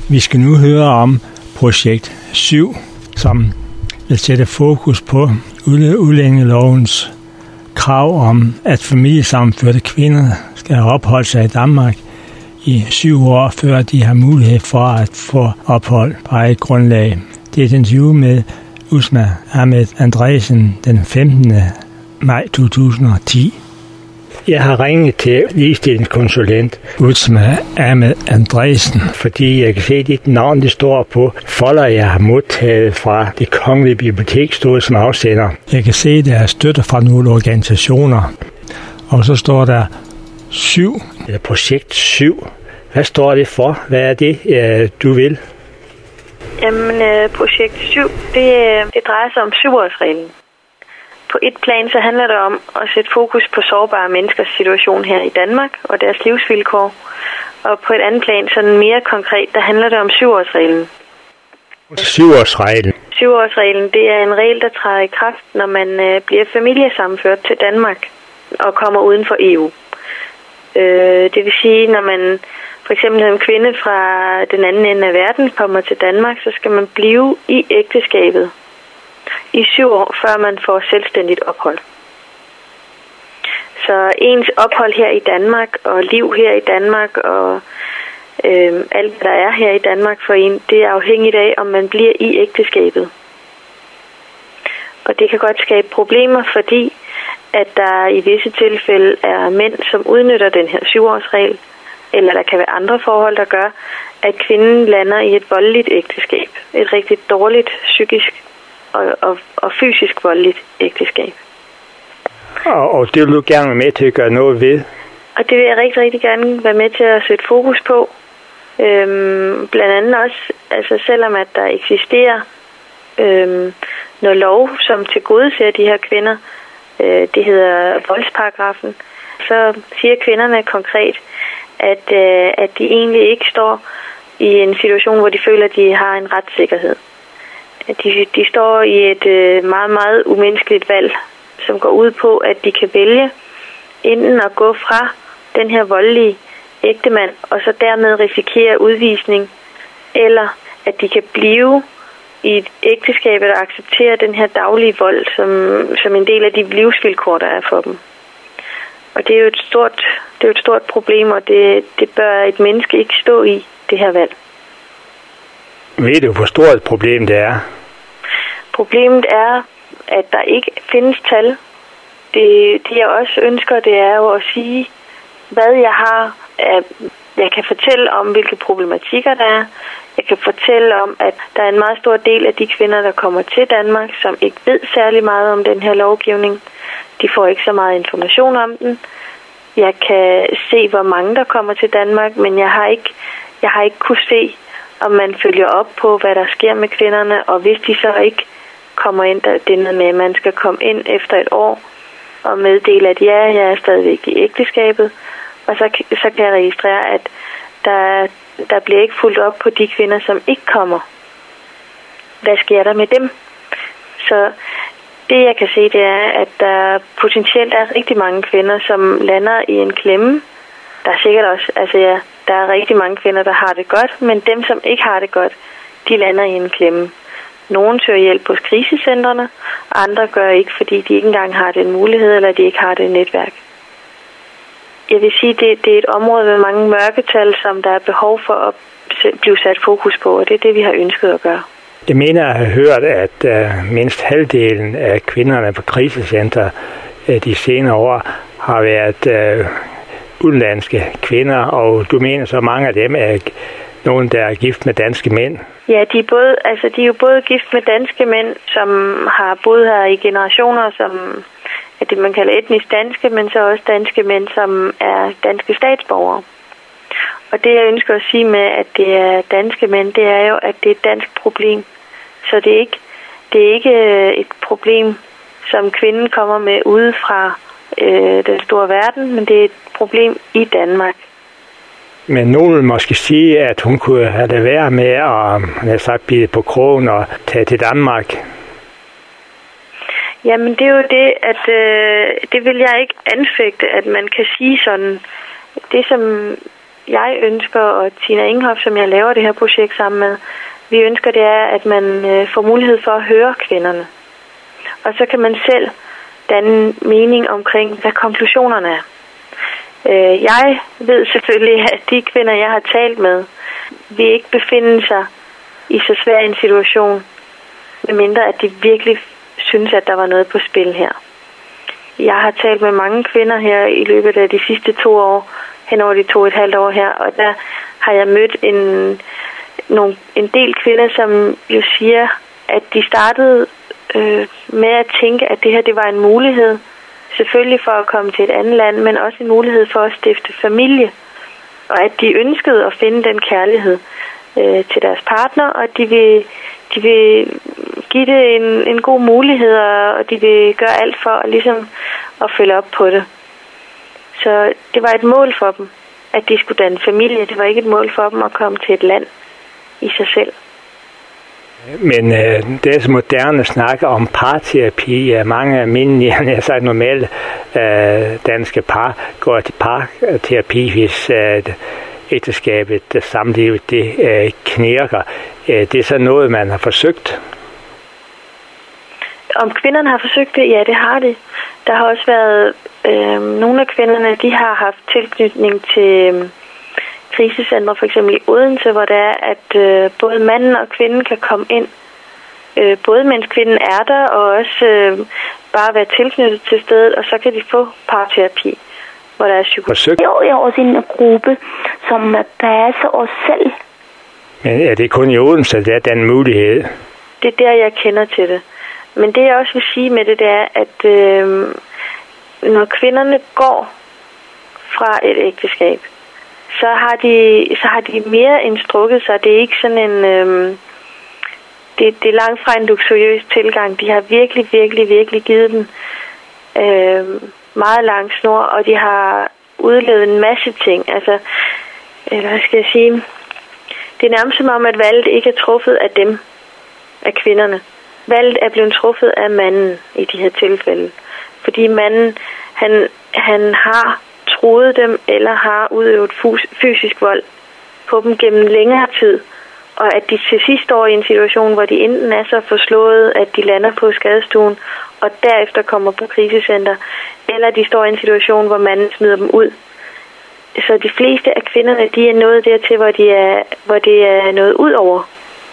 Vi skal nu høre om projekt 7, som vil sætte fokus på udlændingelovens krav om, at familiesammenførte kvinder skal have opholdt sig i Danmark i 7 år, før de har mulighed for at få ophold på eget grundlag. Det er et interview med Uzma Ahmed Andresen den 15. maj 2010. Jeg har ringet til ligestillingskonsulent Uzma Ahmed Andresen, fordi jeg kan se, at dit navn det står på folder, jeg har modtaget fra Det Kongelige Bibliotek, stod som afsender. Jeg kan se, at der er støtte fra nogle organisationer, og så står der 7, eller projekt 7. Hvad står det for? Hvad er det, du vil? Jamen, projekt 7, det drejer sig om 7-årsreglen. På et plan så handler det om at sætte fokus på sårbare menneskers situation her i Danmark og deres livsvilkår. Og på et andet plan, sådan mere konkret, der handler det om 7-årsreglen. 7-årsreglen? 7-årsreglen, det er en regel, der træder i kraft, når man bliver familiesammenført til Danmark og kommer uden for EU. Det vil sige, når man for eksempel en kvinde fra den anden ende af verden kommer til Danmark, så skal man blive i ægteskabet i 7 år, før man får selvstændigt ophold. Så ens ophold her i Danmark og liv her i Danmark og alt, hvad der er her i Danmark for en, det er afhængigt af, om man bliver i ægteskabet. Og det kan godt skabe problemer, fordi at der i visse tilfælde er mænd, som udnytter den her 7-årsregel, eller der kan være andre forhold, der gør, at kvinden lander i et voldeligt ægteskab. Et rigtig dårligt psykisk og fysisk voldeligt ægteskab. Og det vil du gerne være med til at gøre noget ved? Og det vil jeg rigtig, rigtig gerne være med til at sætte fokus på. Blandt andet også, altså selvom at der eksisterer noget lov, som tilgodeser de her kvinder, det hedder voldsparagrafen, så siger kvinderne konkret, at de egentlig ikke står i en situation, hvor de føler, at de har en retssikkerhed. De står i et meget, meget umenneskeligt valg, som går ud på, at de kan vælge enten at gå fra den her voldelige ægtemand, og så dermed risikere udvisning, eller at de kan blive i et ægteskab og acceptere den her daglige vold som en del af de livsvilkår, der er for dem. Og det er jo et stort problem, og det bør et menneske ikke stå i, det her valg. Ved du, hvor stort et problem det er? Problemet er, at der ikke findes tal. Det jeg også ønsker, det er jo at sige, hvad jeg har. Jeg kan fortælle om, hvilke problematikker der er. Jeg kan fortælle om, at der er en meget stor del af de kvinder, der kommer til Danmark, som ikke ved særlig meget om den her lovgivning. De får ikke så meget information om den. Jeg kan se, hvor mange der kommer til Danmark, men jeg har ikke kunne se, om man følger op på, hvad der sker med kvinderne, og hvis de så ikke kommer ind, det er noget med, at man skal komme ind efter et år og meddele, at ja, jeg er stadigvæk i ægteskabet, og så kan jeg registrere, at der bliver ikke fulgt op på de kvinder, som ikke kommer. Hvad sker der med dem? Så det, jeg kan se, det er, at der potentielt er rigtig mange kvinder, som lander i en klemme. Der er sikkert også, der er rigtig mange kvinder, der har det godt, men dem, som ikke har det godt, de lander i en klemme. Nogle søger hjælp hos krisecentrene, og andre gør ikke, fordi de ikke engang har den mulighed, eller de ikke har det netværk. Jeg vil sige, det er et område med mange mørketal, som der er behov for at blive sat fokus på, og det er det, vi har ønsket at gøre. Jeg mener, at jeg har hørt, at mindst halvdelen af kvinderne på krisecenter de senere år har været udenlandske kvinder, og du mener så mange af dem er nogen, der er gift med danske mænd? Ja, de er jo både gift med danske mænd, som har boet her i generationer, som er det, man kalder etnisk danske, men så også danske mænd, som er danske statsborgere. Og det, jeg ønsker at sige med, at det er danske mænd, det er jo, at det er et dansk problem. Så det er ikke et problem, som kvinden kommer med ude fra den store verden, men det er et problem i Danmark. Men nogen vil måske sige, at hun kunne have det været med at bide på krogen og tage til Danmark. Jamen det er jo det, at det vil jeg ikke anfægte, at man kan sige sådan. Det som jeg ønsker, og Tina Ingenhoff, som jeg laver det her projekt sammen med, vi ønsker, det er, at man får mulighed for at høre kvinderne. Og så kan man selv danne mening omkring, hvad konklusionerne er. Jeg ved selvfølgelig, at de kvinder, jeg har talt med, vil ikke befinde sig i så svær en situation, medmindre at de virkelig synes, at der var noget på spil her. Jeg har talt med mange kvinder her i løbet af de sidste 2 år, hen over de 2,5 år her, og der har jeg mødt en del kvinder, som jo siger, at de startede med at tænke, at det her det var en mulighed, selvfølgelig for at komme til et andet land, men også en mulighed for at stifte familie, og at de ønskede at finde den kærlighed til deres partner, og de vil give det en god mulighed, og de vil gøre alt for ligesom at følge op på det. Så det var et mål for dem, at de skulle danne familie. Det var ikke et mål for dem at komme til et land i sig selv. Men det er så moderne at snakke om parterapi. Mange almindelige, jeg har sagt normale danske par går til parterapi, hvis ægteskabet, samlivet, det knirker. Det er så noget, man har forsøgt. Om kvinderne har forsøgt det? Ja, det har de. Der har også været nogle af kvinderne, de har haft tilknytning til krisecentre, for eksempel i Odense, hvor det er, at både manden og kvinden kan komme ind, både mens kvinden er der, og også bare være tilknyttet til stedet, og så kan de få parterapi, hvor der er psykolog. Jeg er også en gruppe, som passer os selv. Men er det kun i Odense, at der er den mulighed? Det er der, jeg kender til det. Men det, jeg også vil sige med det, det er, at når kvinderne går fra et ægteskab, så har de mere end strukket sig. Det er ikke sådan en... det er langt fra en luksuriøs tilgang. De har virkelig givet dem meget lang snor, og de har udlevet en masse ting. Altså, hvad skal jeg sige? Det er nærmest som om, at valget ikke er truffet af dem, af kvinderne. Valget er blevet truffet af manden i de her tilfælde. Fordi manden, han har truet dem, eller har udøvet fysisk vold på dem gennem længere tid. Og at de til sidst står i en situation, hvor de enten er så forslået, at de lander på skadestuen, og derefter kommer på krisecenter, eller de står i en situation, hvor manden smider dem ud. Så de fleste af kvinderne, de er nået dertil, hvor det er noget ud over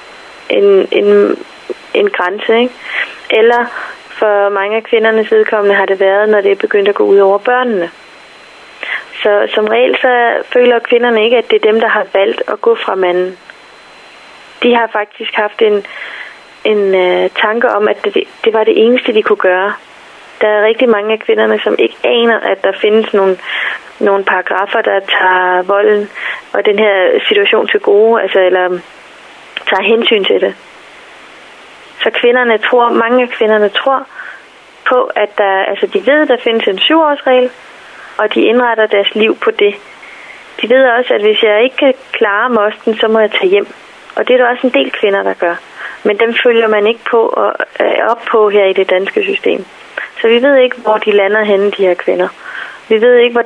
en grænse, ikke? Eller for mange af kvindernes vedkommende har det været, når det er begyndt at gå ud over børnene. Så som regel så føler kvinderne ikke, at det er dem, der har valgt at gå fra manden. De har faktisk haft en tanke om, at det var det eneste, de kunne gøre. Der er rigtig mange af kvinderne, som ikke aner, at der findes nogle paragrafer, der tager volden og den her situation til gode, altså, eller tager hensyn til det. Så mange af kvinderne tror på, at de ved, at der findes en 7-årsregel, og de indretter deres liv på det. De ved også, at hvis jeg ikke kan klare mosten, så må jeg tage hjem. Og det er der også en del kvinder, der gør. Men dem følger man ikke op på her i det danske system. Så vi ved ikke, hvor de lander henne, de her kvinder. Vi ved ikke,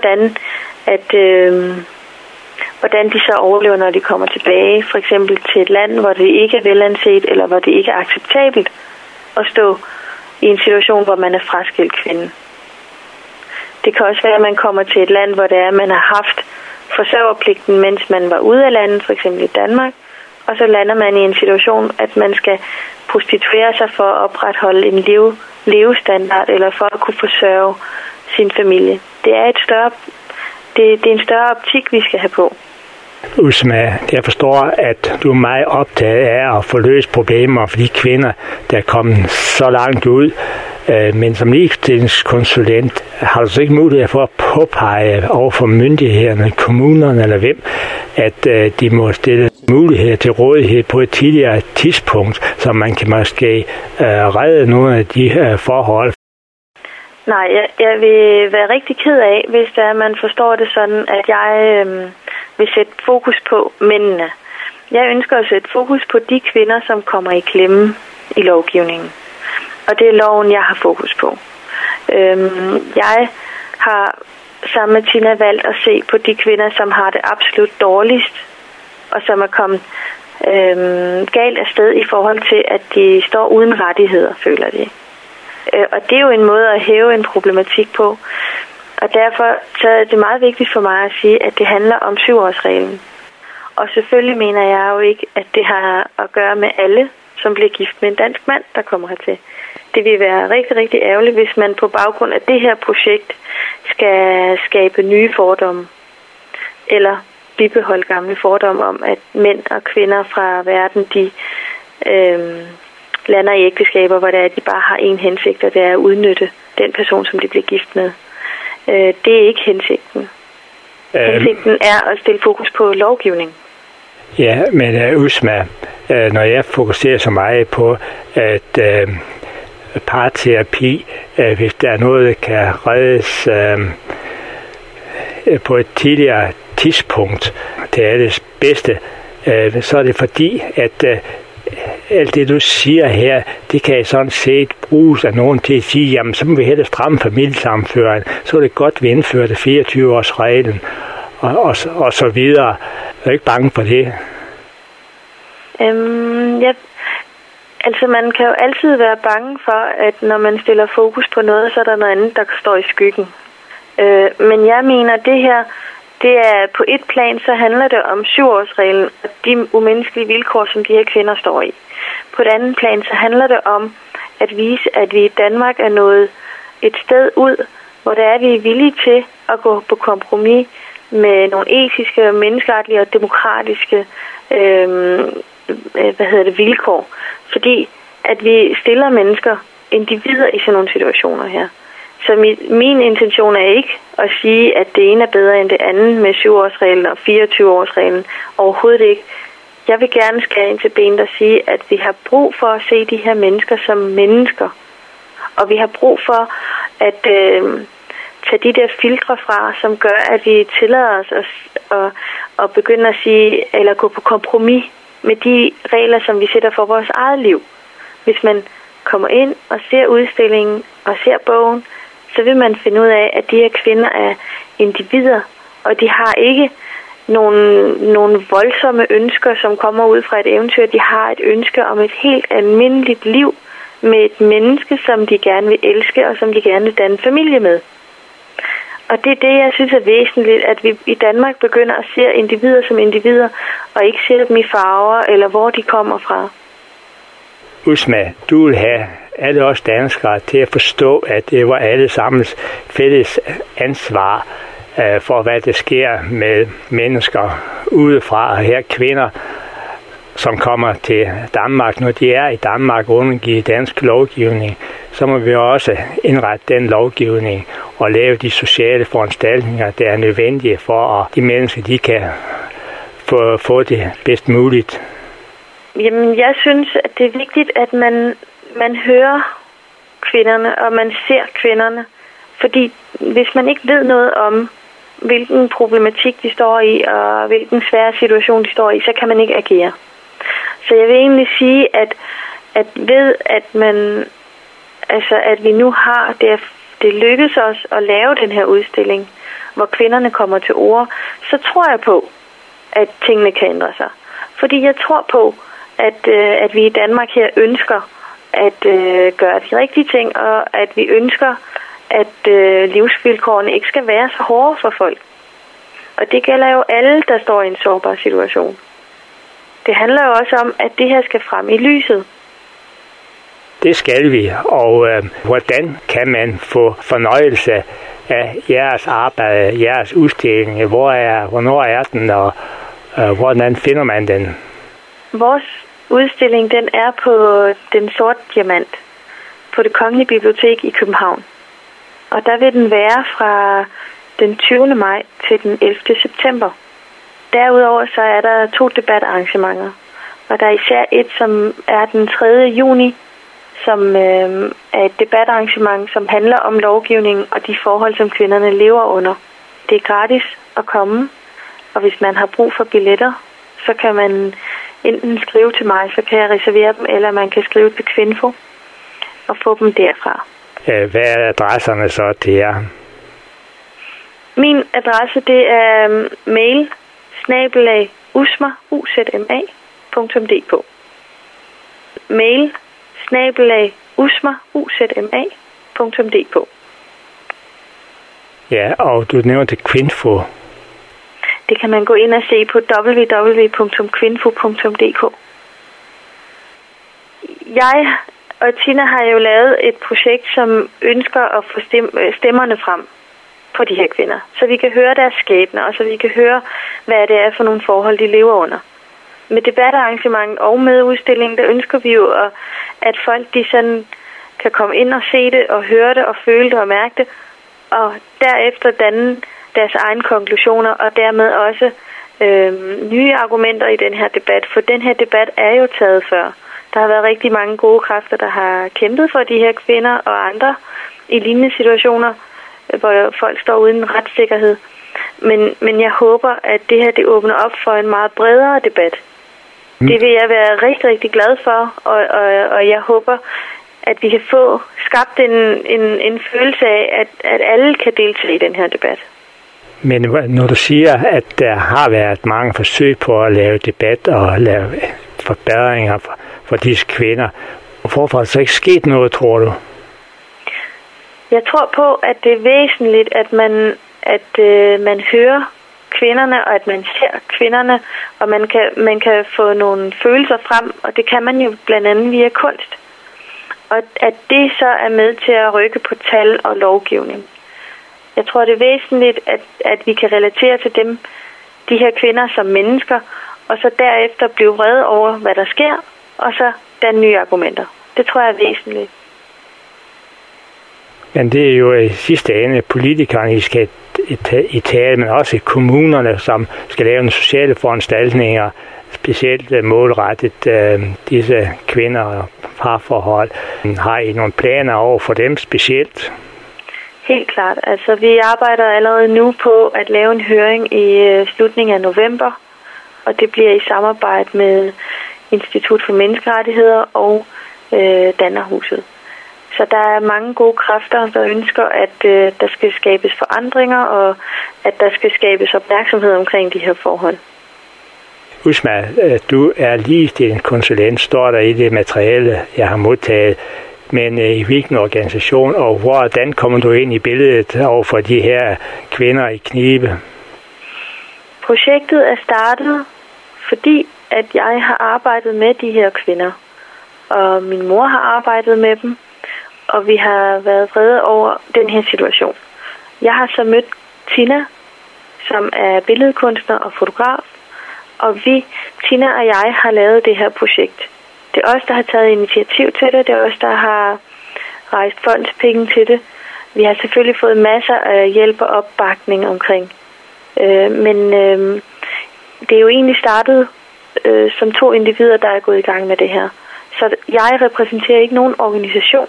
hvordan de så overlever, når de kommer tilbage, for eksempel til et land, hvor det ikke er velanset, eller hvor det ikke er acceptabelt at stå i en situation, hvor man er fraskilt kvinde. Det kan også være, at man kommer til et land, hvor det er, at man har haft forsørgerpligten, mens man var ude af landet, for eksempel i Danmark, og så lander man i en situation, at man skal prostituere sig for at opretholde en levestandard, eller for at kunne forsørge sin familie. Det er det er en større optik, vi skal have på. Uzma, jeg forstår, at du er meget optaget af at få løst problemer for de kvinder, der er kommet så langt ud. Men som ligestillingskonsulent har du så ikke mulighed for at påpege over for myndighederne, kommunerne eller hvem, at de må stille muligheder til rådighed på et tidligere tidspunkt, så man kan måske redde nogle af de forhold. Nej, jeg vil være rigtig ked af, hvis man forstår det sådan, at jeg vil sætte fokus på mændene. Jeg ønsker at sætte fokus på de kvinder, som kommer i klemme i lovgivningen. Og det er loven, jeg har fokus på. Jeg har sammen med Tina valgt at se på de kvinder, som har det absolut dårligst, og som er kommet galt afsted i forhold til, at de står uden rettigheder, føler de. Og det er jo en måde at hæve en problematik på. Og derfor så er det meget vigtigt for mig at sige, at det handler om 7-årsreglen. Og selvfølgelig mener jeg jo ikke, at det har at gøre med alle, som bliver gift med en dansk mand, der kommer hertil. Det vil være rigtig, rigtig ærgerligt, hvis man på baggrund af det her projekt skal skabe nye fordomme. Eller bibeholde gamle fordomme om, at mænd og kvinder fra verden, de lander i ægteskaber, hvor det er, at de bare har en hensigt, og det er at udnytte den person, som de bliver gift med. Det er ikke hensigten. Hensigten er at stille fokus på lovgivning. Ja, men Uzma, når jeg fokuserer så meget på, at parterapi, hvis der er noget, der kan reddes på et tidligere tidspunkt til alles bedste, så er det fordi, at alt det, du siger her, det kan sådan set bruges af nogen til at sige, jamen så må vi hellere stramme familiesammenføring, så er det godt, vi indfører det 24-års-reglen, og så videre. Jeg er ikke bange for det. Ja. Altså man kan jo altid være bange for, at når man stiller fokus på noget, så er der noget andet, der står i skyggen. Men jeg mener, det her, det er på et plan, så handler det om 7-årsreglen og de umenneskelige vilkår, som de her kvinder står i. På et andet plan, så handler det om at vise, at vi i Danmark er nået et sted ud, hvor der er vi villige til at gå på kompromis med nogle etiske, menneskeretlige og demokratiske vilkår. Fordi at vi stiller mennesker, individer i sådan nogle situationer her. Så min intention er ikke at sige, at det ene er bedre end det andet med 7-årsreglen og 24-årsreglen. Overhovedet ikke. Jeg vil gerne skære ind til benet og sige, at vi har brug for at se de her mennesker som mennesker. Og vi har brug for at tage de der filtre fra, som gør, at vi tillader os at begynde at sige, eller gå på kompromis med de regler, som vi sætter for vores eget liv. Hvis man kommer ind og ser udstillingen og ser bogen, så vil man finde ud af, at de her kvinder er individer, og de har ikke nogle voldsomme ønsker, som kommer ud fra et eventyr. De har et ønske om et helt almindeligt liv med et menneske, som de gerne vil elske, og som de gerne vil danne familie med. Og det er det, jeg synes er væsentligt, at vi i Danmark begynder at se individer som individer, og ikke se dem i farver, eller hvor de kommer fra. Uzma, du vil have alle os danskere til at forstå, at det var alle sammens fælles ansvar for, hvad der sker med mennesker udefra, og her kvinder, som kommer til Danmark. Når de er i Danmark undergivet dansk lovgivning, så må vi også indrette den lovgivning og lave de sociale foranstaltninger, der er nødvendige for, at de mennesker de kan få det bedst muligt. Jamen, jeg synes, at det er vigtigt, at man hører kvinderne, og man ser kvinderne. Fordi hvis man ikke ved noget om, hvilken problematik de står i, og hvilken svær situation de står i, så kan man ikke agere. Så jeg vil egentlig sige, at ved at man, altså at vi nu har det lykkedes os at lave den her udstilling, hvor kvinderne kommer til ord, så tror jeg på, at tingene kan ændre sig. Fordi jeg tror på, at vi i Danmark her ønsker at gøre de rigtige ting, og at vi ønsker, at livsvilkårene ikke skal være så hårde for folk. Og det gælder jo alle, der står i en sårbar situation. Det handler jo også om, at det her skal frem i lyset. Det skal vi, og hvordan kan man få fornøjelse af jeres arbejde, jeres udstilling? Hvornår er den, og hvordan finder man den? Vores udstilling, den er på Den Sorte Diamant på Det Kongelige Bibliotek i København. Og der vil den være fra den 20. maj til den 11. september. Derudover så er der 2 debatarrangementer. Og der er især et, som er den 3. juni, som er et debatarrangement, som handler om lovgivningen og de forhold, som kvinderne lever under. Det er gratis at komme, og hvis man har brug for billetter, så kan man enten skrive til mig, så kan jeg reservere dem, eller man kan skrive til Kvinfo og få dem derfra. Hvad er adresserne så til jer? Min adresse, det er mail@usma.dk. mail@usma.dk. Ja, og du nævnte Kvinfo. Det kan man gå ind og se på www.kvinfo.dk. Jeg og Tina har jo lavet et projekt, som ønsker at få stemmerne frem på de her kvinder, så vi kan høre deres skæbner, og så vi kan høre, hvad det er for nogle forhold, de lever under. Med debatarrangementet og med udstillingen, der ønsker vi jo, at folk de sådan kan komme ind og se det, og høre det, og føle det og mærke det, og derefter danne deres egne konklusioner, og dermed også nye argumenter i den her debat. For den her debat er jo taget før. Der har været rigtig mange gode kræfter, der har kæmpet for de her kvinder og andre i lignende situationer, hvor folk står uden retssikkerhed. Men jeg håber, at det her det åbner op for en meget bredere debat. Det vil jeg være rigtig, rigtig glad for, og jeg håber, at vi kan få skabt en følelse af, at alle kan deltage i den her debat. Men når du siger, at der har været mange forsøg på at lave debat og lave forbedringer for disse kvinder, hvorfor er der så ikke sket noget, tror du? Jeg tror på, at det er væsentligt, at man hører kvinderne, og at man ser kvinderne, og man kan få nogle følelser frem, og det kan man jo blandt andet via kunst. Og at det så er med til at rykke på tal og lovgivning. Jeg tror, det er væsentligt, at vi kan relatere til dem, de her kvinder som mennesker, og så derefter blive vrede over, hvad der sker, og så danne nye argumenter. Det tror jeg er væsentligt. Men det er jo i sidste ende politikerne, I skal i tale, men også kommunerne, som skal lave nogle sociale foranstaltninger, specielt målrettet disse kvinder og parforhold. Har I nogle planer over for dem specielt? Helt klart. Altså, vi arbejder allerede nu på at lave en høring i slutningen af november, og det bliver i samarbejde med Institut for Menneskerettigheder og Dannerhuset. Så der er mange gode kræfter, der ønsker, at der skal skabes forandringer, og at der skal skabes opmærksomhed omkring de her forhold. Usma, du er ligestillingskonsulent, står der i det materiale, jeg har modtaget. Men i hvilken organisation, og hvordan kommer du ind i billedet over for de her kvinder i knibe? Projektet er startet, fordi at jeg har arbejdet med de her kvinder, og min mor har arbejdet med dem, og vi har været vrede over den her situation. Jeg har så mødt Tina, som er billedkunstner og fotograf, og Tina og jeg, har lavet det her projekt. Det er os, der har taget initiativ til det. Det er os, der har rejst fondspenge til det. Vi har selvfølgelig fået masser af hjælp og opbakning omkring. Men det er jo egentlig startet som 2 individer, der er gået i gang med det her. Så jeg repræsenterer ikke nogen organisation.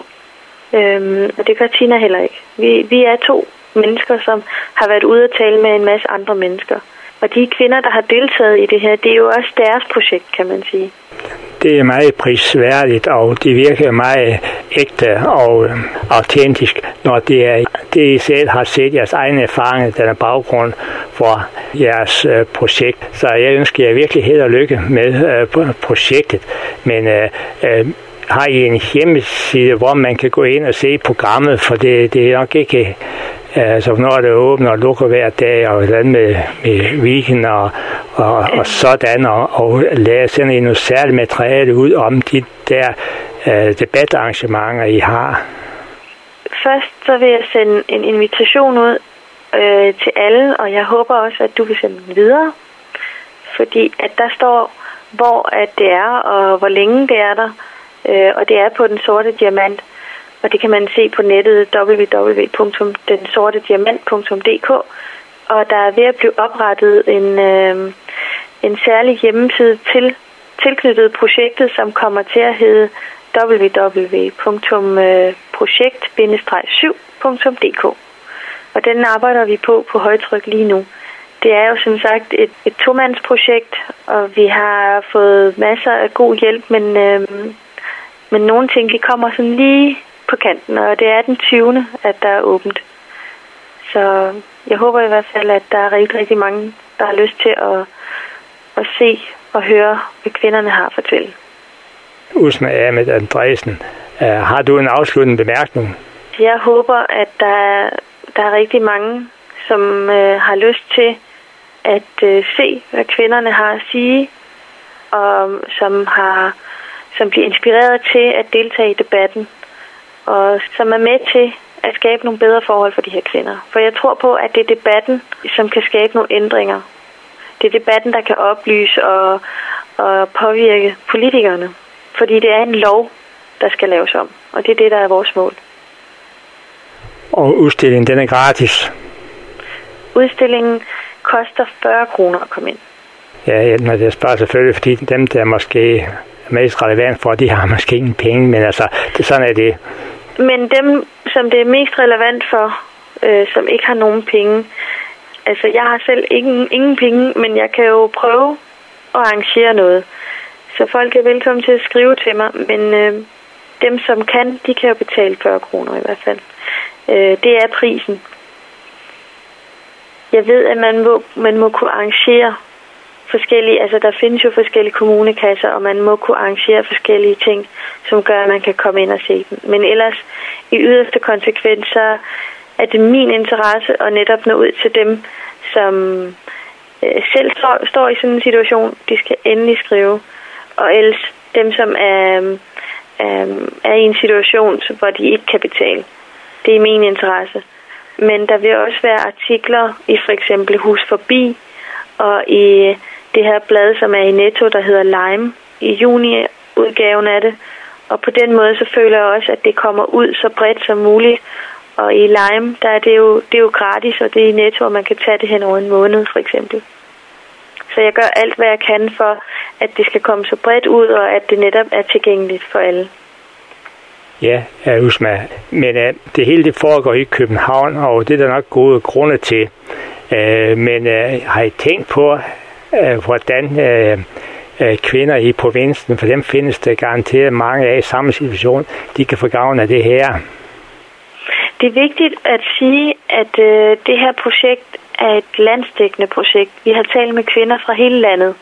Og det gør Tina heller ikke. Vi er 2 mennesker, som har været ude at tale med en masse andre mennesker. Og de kvinder, der har deltaget i det her, det er jo også deres projekt, kan man sige. Det er meget prisværdigt, og det virker meget ægte og autentisk, når det er det, I selv har set jeres egne erfaringer, den er baggrund for jeres projekt. Så jeg ønsker jer virkelig held og lykke med projektet. Men har I en hjemmeside, hvor man kan gå ind og se programmet, for det er nok ikke... Altså, når det åbner og lukker hver dag, og hvordan med weekend og sådan, og lade sende noget særligt materiale ud om de der debatarrangementer, I har. Først så vil jeg sende en invitation ud til alle, og jeg håber også, at du vil sende den videre, fordi at der står, hvor at det er, og hvor længe det er der, og det er på Den Sorte Diamant. Og det kan man se på nettet www.densortediamant.dk. Og der er ved at blive oprettet en særlig hjemmeside tilknyttet projektet, som kommer til at hedde www.projekt-7.dk. Og den arbejder vi på højtryk lige nu. Det er jo som sagt et 2-mandsprojekt, og vi har fået masser af god hjælp, men nogle ting de kommer sådan lige på kanten, og det er den 20. at der er åbent. Så jeg håber i hvert fald, at der er rigtig, rigtig mange, der har lyst til at se og høre, hvad kvinderne har at fortælle. Uzma Ahmed Andresen, har du en afsluttende bemærkning? Jeg håber, at der er rigtig mange, som har lyst til at se, hvad kvinderne har at sige, og som bliver inspireret til at deltage i debatten, og som er med til at skabe nogle bedre forhold for de her kvinder. For jeg tror på, at det er debatten, som kan skabe nogle ændringer. Det er debatten, der kan oplyse og påvirke politikerne. Fordi det er en lov, der skal laves om. Og det er det, der er vores mål. Og udstillingen, den er gratis? Udstillingen koster 40 kroner at komme ind. Ja, når det spørger selvfølgelig, fordi dem, der måske er mest relevant for, de har måske ingen penge, men altså, sådan er det. Men dem, som det er mest relevant for, som ikke har nogen penge, altså jeg har selv ingen penge, men jeg kan jo prøve at arrangere noget. Så folk er velkommen til at skrive til mig, men dem, som kan, de kan jo betale 40 kroner i hvert fald. Det er prisen. Jeg ved, at man må kunne arrangere forskellige, altså der findes jo forskellige kommunekasser, og man må kunne arrangere forskellige ting, som gør, at man kan komme ind og se dem. Men ellers, i yderste konsekvens, så er det min interesse at netop nå ud til dem, som selv står i sådan en situation. De skal endelig skrive. Og ellers dem, som er i en situation, hvor de ikke kan betale. Det er min interesse. Men der vil også være artikler i for eksempel Hus Forbi, og i det her blad, som er i Netto, der hedder Lime, i juni-udgaven af det. Og på den måde, så føler jeg også, at det kommer ud så bredt som muligt. Og i Lime, der er det er jo gratis, og det er i Netto, og man kan tage det hen over en måned, for eksempel. Så jeg gør alt, hvad jeg kan for, at det skal komme så bredt ud, og at det netop er tilgængeligt for alle. Ja, Uzma. Men det hele det foregår i København, og det er der nok gode grunde til. Men har I tænkt på, hvordan kvinder i provinsen, for dem findes der garanteret mange af i samme situation, de kan få gavn af det her? Det er vigtigt at sige, at det her projekt er et landsdækkende projekt. Vi har talt med kvinder fra hele landet.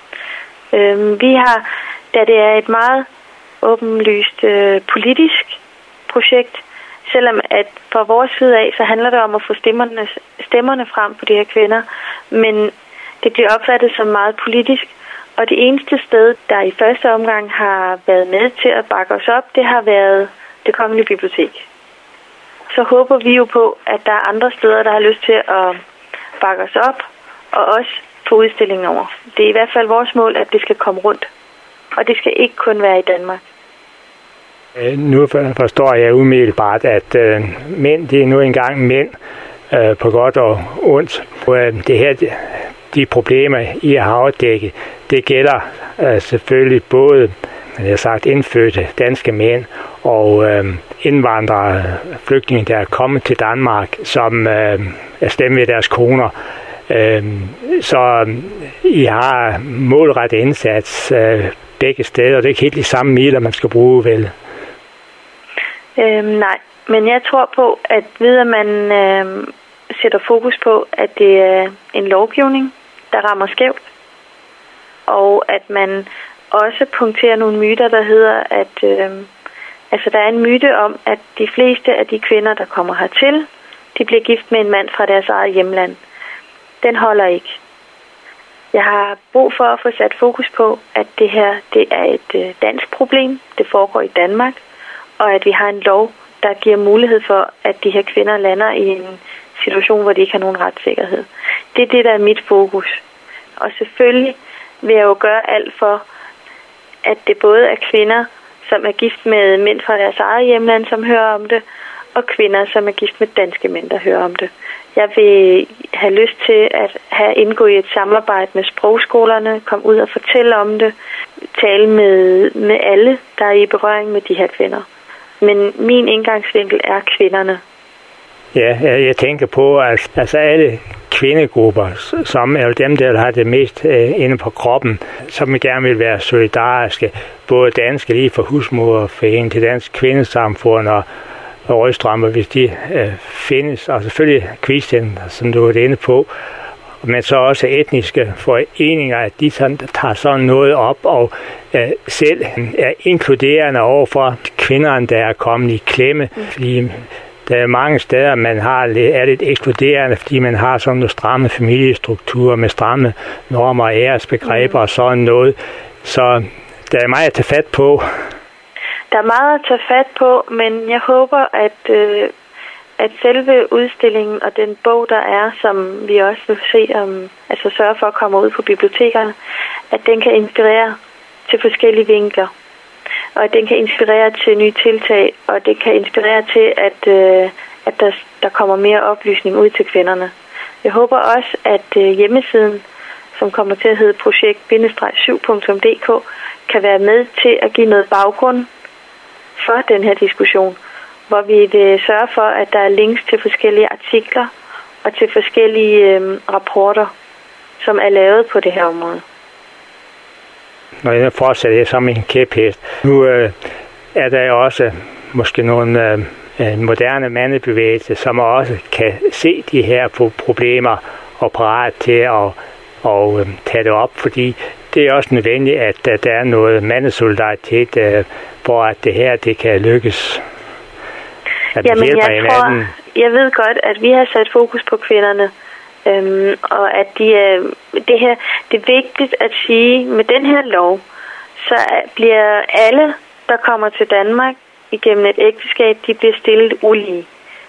Vi har, da det er et meget åbenlyst politisk projekt, selvom at fra vores side af, så handler det om at få stemmerne frem på de her kvinder, men det bliver opfattet som meget politisk, og det eneste sted, der i første omgang har været med til at bakke os op, det har været Det Kongelige Bibliotek. Så håber vi jo på, at der er andre steder, der har lyst til at bakke os op, og også få udstillingen over. Det er i hvert fald vores mål, at det skal komme rundt, og det skal ikke kun være i Danmark. Nu forstår jeg umiddelbart, at mænd, det er nu engang mænd på godt og ondt. Det her, de problemer, I har afdækket, det gælder selvfølgelig både indfødte danske mænd og indvandrere, flygtninge, der er kommet til Danmark, som er stemt ved deres koner. Så I har målrettet indsats begge steder, og det er ikke helt de samme midler, man skal bruge, vel? Nej, men jeg tror på, at ved at man sætter fokus på, at det er en lovgivning, der rammer skævt, og at man også punkterer nogle myter, der hedder, at der er en myte om, at de fleste af de kvinder, der kommer hertil, de bliver gift med en mand fra deres eget hjemland. Den holder ikke. Jeg har brug for at få sat fokus på, at det her, det er et dansk problem. Det foregår i Danmark, og at vi har en lov, der giver mulighed for, at de her kvinder lander i en situation, hvor de ikke har nogen retssikkerhed. Det er det, der er mit fokus. Og selvfølgelig vil jeg jo gøre alt for, at det både er kvinder, som er gift med mænd fra deres eget hjemland, som hører om det, og kvinder, som er gift med danske mænd, der hører om det. Jeg vil have lyst til at have indgået i et samarbejde med sprogskolerne, komme ud og fortælle om det, tale med alle, der er i berøring med de her kvinder. Men min indgangsvinkel er kvinderne. Ja, jeg tænker på, at altså alle kvindegrupper, som er jo dem, der har det mest inde på kroppen, som gerne vil være solidariske, både danske lige fra Husmoderforeningen til Dansk Kvindesamfund rødstrømper, hvis de findes, og selvfølgelig kviscenter, som du var inde på, men så også etniske foreninger, at de tager sådan noget op og selv er inkluderende overfor kvinderne, der er kommet i klemme. Fordi der er mange steder, man er lidt ekskluderende, fordi man har sådan nogle stramme familiestrukturer med stramme normer og æresbegreber og sådan noget. Så der er meget at tage fat på. Der er meget at tage fat på, men jeg håber, at selve udstillingen og den bog, der er, som vi også vil se altså sørge for at komme ud på bibliotekerne, at den kan inspirere til forskellige vinkler. Og at den kan inspirere til nye tiltag, og det kan inspirere til, at der kommer mere oplysning ud til kvinderne. Jeg håber også, at hjemmesiden, som kommer til at hedde projekt-7.dk, kan være med til at give noget baggrund for den her diskussion, hvor vi vil sørge for, at der er links til forskellige artikler og til forskellige rapporter, som er lavet på det her område. Når jeg fortsætter som en kæphest. Nu er der også måske nogle moderne mandebevægelser, som også kan se de her problemer og parat til at tage det op, fordi det er også nødvendigt, at der er noget mandesolidaritet, for at det her det kan lykkes. Jamen, jeg ved godt, at vi har sat fokus på kvinderne, og at det er vigtigt at sige, med den her lov, så bliver alle, der kommer til Danmark igennem et ægteskab, de bliver stillet ulige.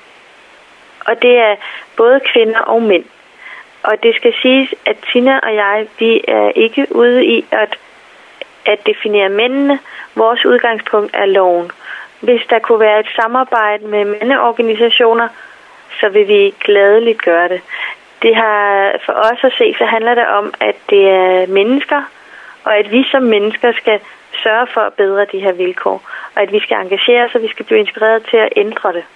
Og det er både kvinder og mænd. Og det skal siges, at Tina og jeg, vi er ikke ude i at definere mændene. Vores udgangspunkt er loven. Hvis der kunne være et samarbejde med mandeorganisationer, så vil vi gladeligt gøre det. Det har for os at se, så handler det om, at det er mennesker, og at vi som mennesker skal sørge for at bedre de her vilkår. Og at vi skal engagere os, og vi skal blive inspireret til at ændre det.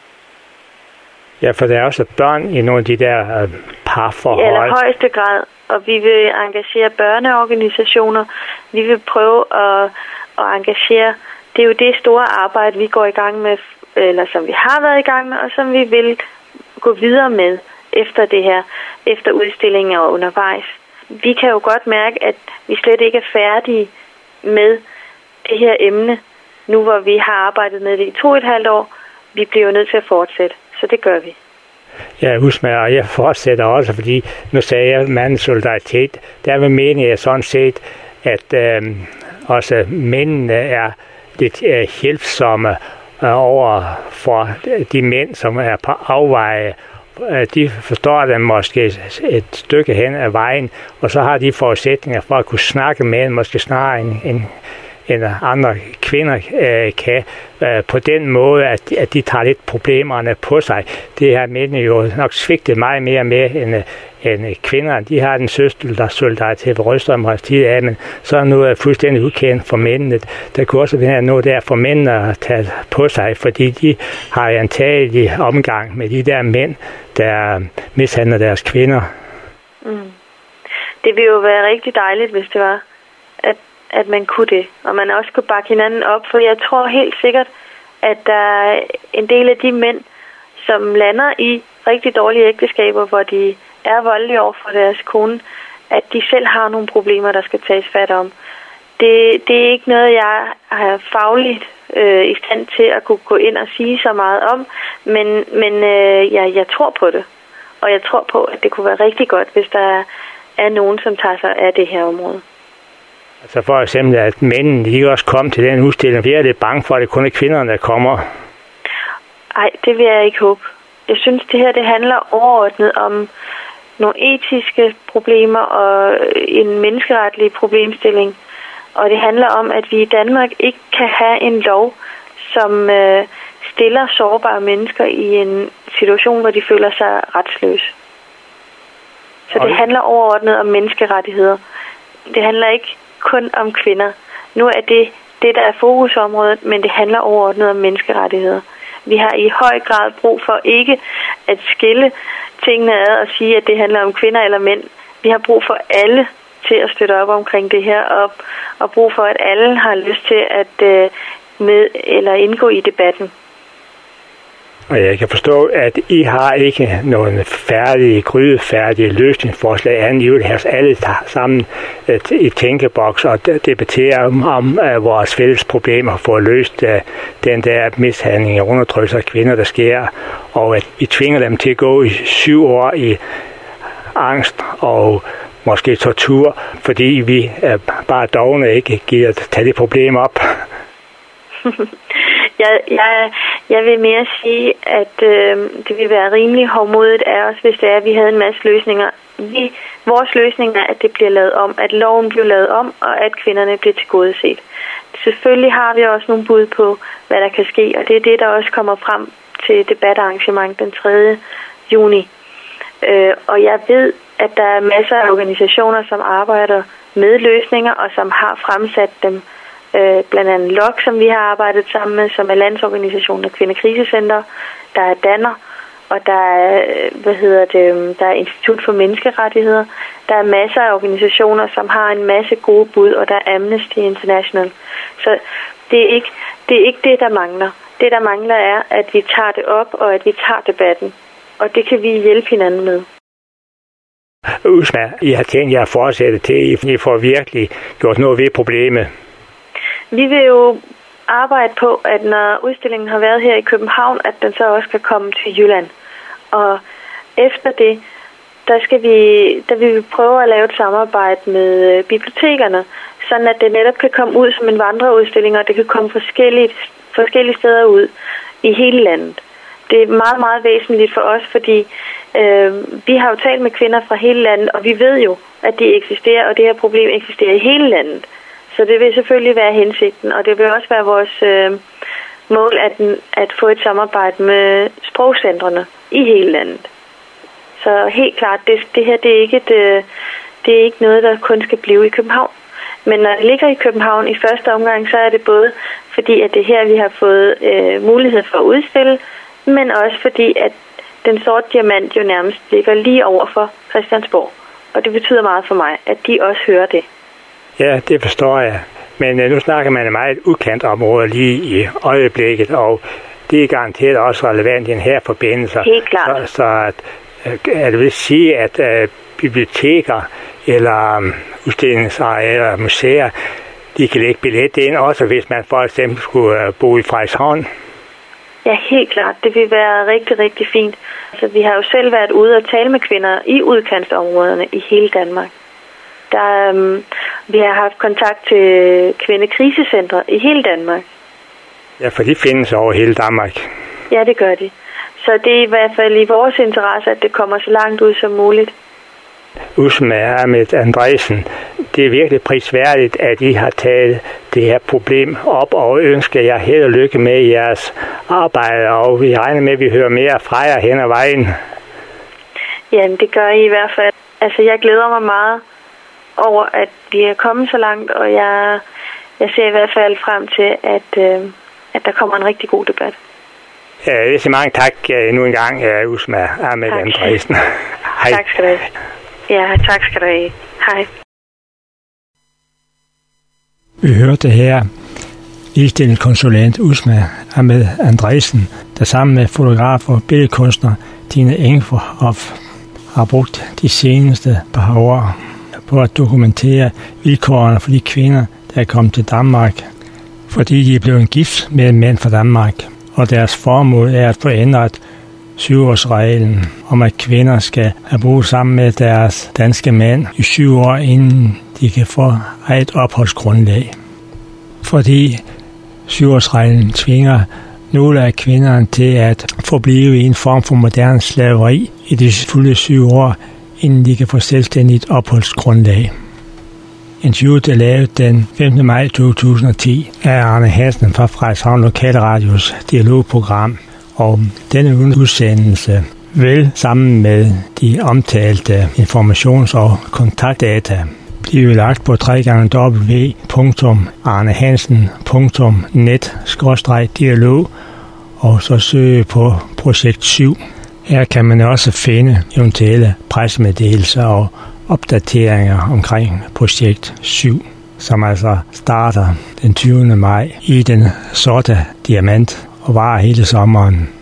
Ja, for der er også børn i nogle af de der parforhold. I allerhøjeste grad, og vi vil engagere børneorganisationer. Vi vil prøve at engagere. Det er jo det store arbejde, vi går i gang med, eller som vi har været i gang med, og som vi vil gå videre med efter det her, efter udstillingen og undervejs. Vi kan jo godt mærke, at vi slet ikke er færdige med det her emne, nu hvor vi har arbejdet med det i 2,5 år. Vi bliver jo nødt til at fortsætte, så det gør vi. Ja, Usma, og jeg fortsætter også, fordi nu sagde jeg mandens solidaritet. Der mener jeg sådan set, at også mændene er lidt hjælpsomme over for de mænd, som er på afveje. De forstår dem måske et stykke hen ad vejen, og så har de forudsætninger for at kunne snakke med dem, måske snarere end andre kvinder kan, på den måde, at de tager lidt problemerne på sig. Det har mændene jo nok svigtet meget mere med end kvinderne. De har den solidaritet på rødstrømmerens tid af, men så er noget fuldstændig ukendt for mændene. Der kunne også være noget der for mændene at tage på sig, fordi de har antagelig omgang med de der mænd, der mishandler deres kvinder. Mm. Det ville jo være rigtig dejligt, hvis det var, at man kunne det, og man også kunne bakke hinanden op, for jeg tror helt sikkert, at der er en del af de mænd, som lander i rigtig dårlige ægteskaber, hvor de er voldelige over for deres kone, at de selv har nogle problemer, der skal tages fat om. Det er ikke noget, jeg har fagligt i stand til at kunne gå ind og sige så meget om, men jeg tror på det, og jeg tror på, at det kunne være rigtig godt, hvis der er nogen, som tager sig af det her område. Altså for eksempel, at mændene ikke også kom til den udstilling. Vi er lidt bange for, at det kun er kvinderne, der kommer. Nej, det vil jeg ikke håbe. Jeg synes, det handler overordnet om nogle etiske problemer og en menneskeretlig problemstilling. Og det handler om, at vi i Danmark ikke kan have en lov, som stiller sårbare mennesker i en situation, hvor de føler sig retsløse. Så det handler overordnet om menneskerettigheder. Det handler ikke kun om kvinder. Nu er det, der er fokusområdet, men det handler overordnet om menneskerettigheder. Vi har i høj grad brug for ikke at skille tingene ad og sige, at det handler om kvinder eller mænd. Vi har brug for alle til at støtte op omkring det her, og brug for, at alle har lyst til at indgå i debatten. Og jeg kan forstå, at I har ikke nogen grydefærdige løsningsforslag, andet I vil have alle sammen i tænkeboks og debattere om vores fælles problemer for at løse den der mishandling og undertrykkelse af kvinder, der sker, og at vi tvinger dem til at gå i 7 år i angst og måske tortur, fordi vi bare dovne ikke giver tage det problem op. Jeg vil mere sige, at det vil være rimelig hårdmodigt af os, hvis det er, at vi havde en masse løsninger. Vores løsning er, at det bliver lavet om, at loven bliver lavet om, og at kvinderne bliver tilgodeset. Selvfølgelig har vi også nogle bud på, hvad der kan ske, og det er det, der også kommer frem til debatarrangement den 3. juni. Og jeg ved, at der er masser af organisationer, som arbejder med løsninger, og som har fremsat dem. Blandt andet LOK, som vi har arbejdet sammen med, som er Landsorganisationen af Kvindekrisecenter. Der er Danner, og der er, der er Institut for Menneskerettigheder. Der er masser af organisationer, som har en masse gode bud, og der er Amnesty International. Så det er ikke det, der mangler. Det, der mangler, er, at vi tager det op, og at vi tager debatten. Og det kan vi hjælpe hinanden med. Uzma, I har tænkt jer at fortsætte til, I får virkelig gjort noget ved problemet. Vi vil jo arbejde på, at når udstillingen har været her i København, at den så også kan komme til Jylland. Og efter det, der vil vi prøve at lave et samarbejde med bibliotekerne, sådan at det netop kan komme ud som en vandreudstilling, og det kan komme forskellige steder ud i hele landet. Det er meget, meget væsentligt for os, fordi vi har jo talt med kvinder fra hele landet, og vi ved jo, at de eksisterer, og det her problem eksisterer i hele landet. Så det vil selvfølgelig være hensigten, og det vil også være vores mål at få et samarbejde med sprogcentrene i hele landet. Så helt klart, det her det er ikke noget, der kun skal blive i København. Men når det ligger i København i første omgang, så er det både fordi, at det her, vi har fået mulighed for at udstille, men også fordi, at den sorte diamant jo nærmest ligger lige over for Christiansborg. Og det betyder meget for mig, at de også hører det. Ja, det forstår jeg. Men nu snakker man om meget udkant områder lige i øjeblikket, og det er garanteret også relevant i den her forbindelse. Helt klart. Så det vil sige, at biblioteker eller udstillingsarealer, museer, de kan lægge billet ind, også hvis man for eksempel skulle bo i Frederikshavn. Ja, helt klart. Det vil være rigtig, rigtig fint. Altså, vi har jo selv været ude og tale med kvinder i udkantsområderne i hele Danmark. Vi har haft kontakt til kvindekrisecentre i hele Danmark. Ja, for de findes over hele Danmark. Ja, det gør de. Så det er i hvert fald i vores interesse, at det kommer så langt ud som muligt. Uzma Ahmed Andresen, det er virkelig prisværdigt, at I har taget det her problem op, og ønsker jer held og lykke med jeres arbejde, og vi regner med, at vi hører mere fra jer hen ad vejen. Jamen, det gør I hvert fald. Altså, jeg glæder mig meget over, at vi er kommet så langt, og jeg ser i hvert fald frem til, at der kommer en rigtig god debat. Jeg vil sige mange tak endnu en gang, Uzma Ahmed Andresen. Hej. Tak skal du have. Ja, tak skal du have. Hej. Vi hørte her ligestillingskonsulent Uzma Ahmed Andresen, der sammen med fotograf og billedkunstner Tine Enghoff har brugt de seneste par år på at dokumentere vilkårene for de kvinder, der er kommet til Danmark, fordi de er blevet gift med en mand fra Danmark, og deres formål er at få ændret 7-årsreglen om, at kvinder skal have boet sammen med deres danske mænd i 7 år, inden de kan få eget opholdsgrundlag. Fordi 7-årsreglen tvinger nogle af kvinderne til at forblive i en form for moderne slaveri i de fulde 7 år, inden de kan få selvstændigt opholdsgrundlag. Interviewet er lavet den 15. maj 2010 af Arne Hansen fra Frederikshavn Lokalradios dialogprogram, og denne udsendelse vil sammen med de omtalte informations- og kontaktdata blive lagt på www.arnehansen.net/dialog og så søge på projekt 7. Her kan man også finde eventuelle pressemeddelelser og opdateringer omkring projekt 7, som altså starter den 20. maj i den sorte diamant og varer hele sommeren.